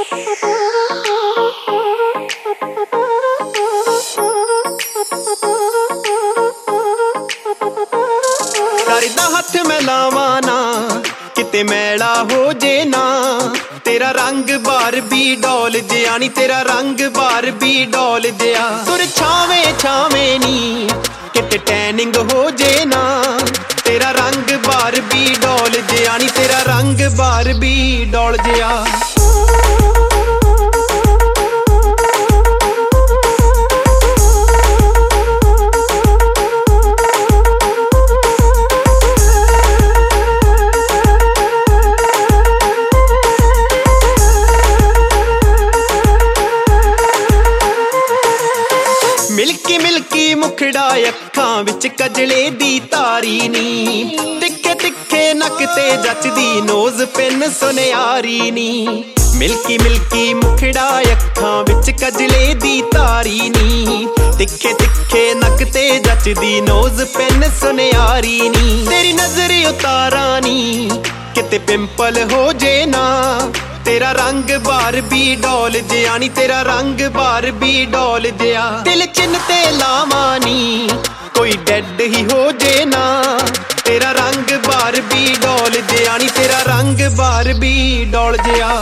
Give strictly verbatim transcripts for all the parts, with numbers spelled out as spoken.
करदा हथ मैं लावा ना किते मैला हो जे ना, तेरा रंग बारबी डॉल जिया नी, तेरा रंग बारबी डॉल जिया। तुर छावे छावे नी किते टैनिंग हो जे ना, तेरा रंग बारबी डॉल जिया नी, तेरा रंग बारबी डॉल जिया। मिल्की मिल्की मुखड़ा अखां विच कजले दी तारी नी, तिखे तिखे नक ते जचदी नोज पिन सुनियारी नी। मिल्की मिल्की मुखड़ा अखां विच कजले दी तारी नी, तिखे तिखे नक ते जचदी नोज पिन सुनियारी नी। तेरी नजर उतारा नी किते पिंपल हो जे ना, तेरा रंग बारबी डॉल जिया नी, तेरा रंग बारबी डॉल जिया। दिल चिन ते लावा नी कोई डेड ही हो जे ना, तेरा रंग बारबी डॉल जिया नी, तेरा रंग बारबी डॉल जिया।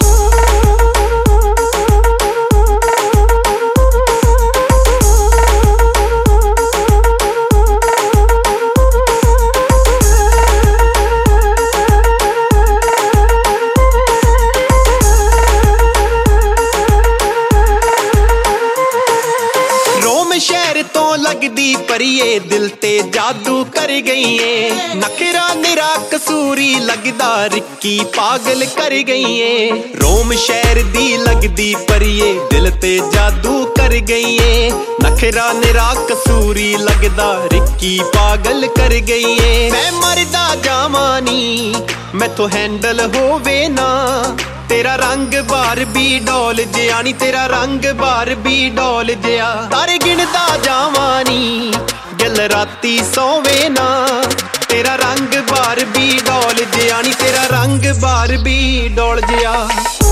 शहर तो लगदी परिए दिल ते जादू कर गई है, नखरा निरा कसूरी लगदा रिक्की पागल कर गई है। रोम शहर दी लगदी परिए दिल ते जादू कर गई है, नखरा निरा कसूरी लगदा रिक्की पागल कर गई है। मैं मरदा जावां नी मैथों हैंडल होवे ना, तेरा रंग बारबी डॉल जिया नी, तेरा रंग बारबी डॉल जिया। तारे गिनदा जावां नी गल राती सोवे ना, तेरा रंग बारबी डॉल जिया नी, तेरा रंग बारबी डॉल जिया।